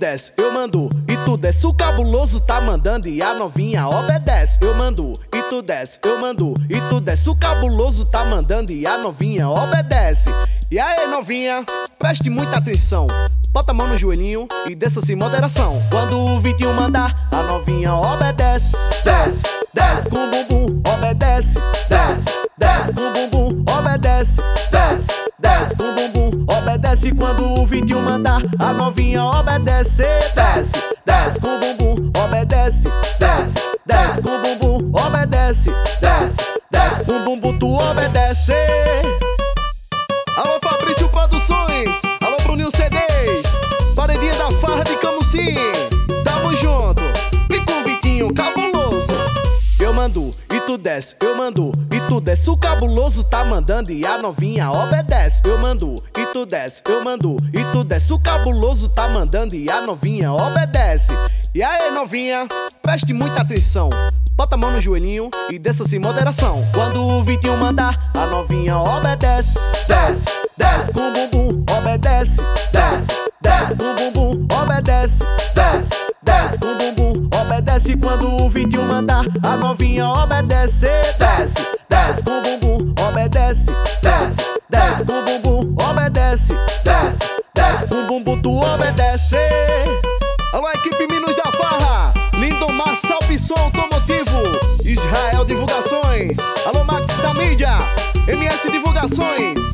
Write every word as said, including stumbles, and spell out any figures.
desce, eu mando, e tu desce. O cabuloso tá mandando e a novinha obedece. Eu mando, e tu desce, eu mando, e tu desce. O cabuloso tá mandando e a novinha obedece. E aí, novinha, preste muita atenção. Bota a mão no joelhinho e desça sem moderação. Quando o vinte e um mandar, a novinha obedece. Desce, desce com o bumbum, obedece. Desce, desce com o bumbum, obedece. Desce, desce com o bumbum, obedece. Quando o vinte e um mandar, a novinha obedece. Desce, desce com o bumbum, obedece. Desce, desce com o bumbum, obedece. Desce, desce com o bumbum, tu obedece. Alô, Fabrício Produções, alô, Bruninho C Ds, Paredinha da Farra de Camusim. Tamo junto, e com o Vitinho cabuloso. Eu mando, e tu desce, eu mando, e tu desce. O cabuloso tá mandando e a novinha obedece. Eu mando, e tu desce, eu mando, e tu desce. O cabuloso tá mandando e a novinha obedece. E aí, novinha, preste muita atenção. Bota a mão no joelhinho e desça sem moderação. Quando o vinte e um mandar, a novinha obedece. Desce, desce com o bumbum, obedece. Desce, desce com o bumbum, obedece. Desce, desce com o bumbum, obedece. Quando o vinte e um mandar, a novinha obedece. Desce, desce com o bumbum, obedece. Desce, desce com o bumbum, obedece. Desce, desce com o bumbum, tu obedece. Alô, equipe Minos da Farra, Lindomar Salpison Automotivo, Israel Divulgações, alô, Max da Mídia, M S Divulgações.